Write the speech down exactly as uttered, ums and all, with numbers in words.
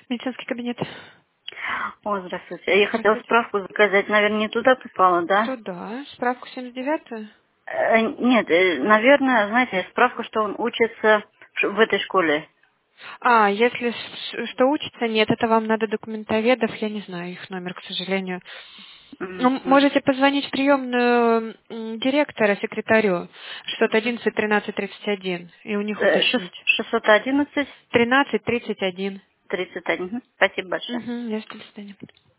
Медицинский кабинет. О, здравствуйте. Я хотела Здравствуйте. справку заказать. Наверное, не туда попала, да? Туда. Справку семьдесят девятую. Э, Нет, э, наверное, знаете, справку, что он учится в ш- в этой школе. А, если с- что учится, нет, это вам надо документоведов, я не знаю их номер, к сожалению. Ну, Мгм. можете позвонить в приемную м, директора, секретарю, шестьсот одиннадцать тринадцать тридцать один, и у них Э, шест- уточнить. шестьсот одиннадцать Тринадцать тридцать один. тридцать один. Мгм. Спасибо большое. Угу, я до свидания.